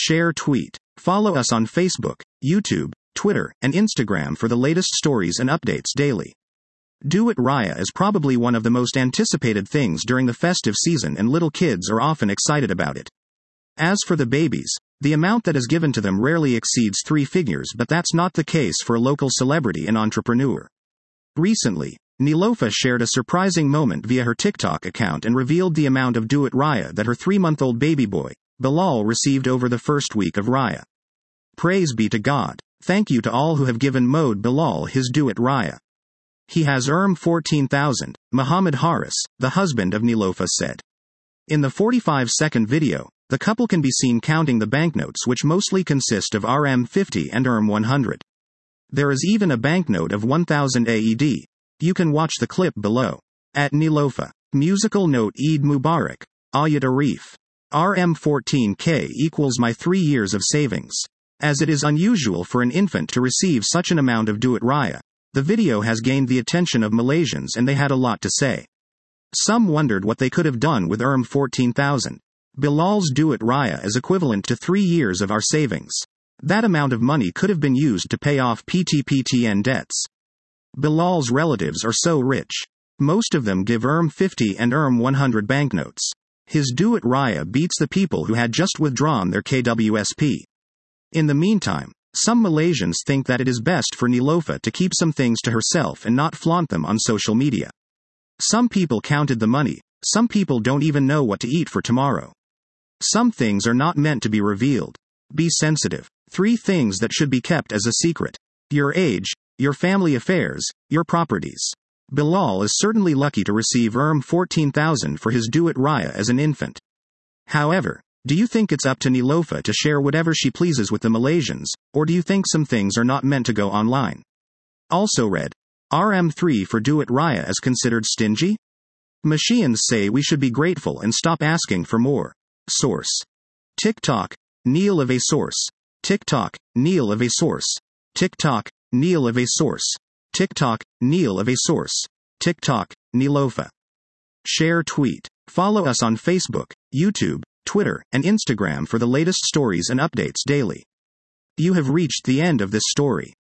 Share tweet. Follow us on Facebook, YouTube, Twitter, and Instagram for the latest stories and updates daily. Do It Raya is probably one of the most anticipated things during the festive season, and little kids are often excited about it. As for the babies, the amount that is given to them rarely exceeds 3 figures, but that's not the case for a local celebrity and entrepreneur. Recently, Nilofa shared a surprising moment via her TikTok account and revealed the amount of Do It Raya that her 3-month-old baby boy, Bilal, received over the first week of Raya. Praise be to God. Thank you to all who have given Mode Bilal his Do It Raya. He has 14,000, Muhammad Haris, the husband of Nilofa, said. In the 45-second video, the couple can be seen counting the banknotes, which mostly consist of RM50 and RM100. There is even a banknote of 1,000 AED. You can watch the clip below. At Nilofa. Musical note: Eid Mubarak. Ayat Arif. RM14K equals my 3 years of savings. As it is unusual for an infant to receive such an amount of Do It Raya, the video has gained the attention of Malaysians, and they had a lot to say. Some wondered what they could have done with RM14,000. Bilal's Do It Raya is equivalent to 3 years of our savings. That amount of money could have been used to pay off PTPTN debts. Bilal's relatives are so rich. Most of them give RM50 and RM100 banknotes. His Do It Raya beats the people who had just withdrawn their KWSP. In the meantime, some Malaysians think that it is best for Nilofa to keep some things to herself and not flaunt them on social media. Some people counted the money. Some people don't even know what to eat for tomorrow. Some things are not meant to be revealed. Be sensitive. 3 things that should be kept as a secret: your age, your family affairs, your properties. Bilal is certainly lucky to receive RM14,000 for his Do It Raya as an infant. However, do you think it's up to Nilofa to share whatever she pleases with the Malaysians, or do you think some things are not meant to go online? Also read, RM3 for Do It Raya is considered stingy? Mashians say we should be grateful and stop asking for more. Source. TikTok, Neil of a source. TikTok, Neil of a source. TikTok, Neil of a source. TikTok, Neil of a source. TikTok, Nilofa. Share tweet. Follow us on Facebook, YouTube, Twitter, and Instagram for the latest stories and updates daily. You have reached the end of this story.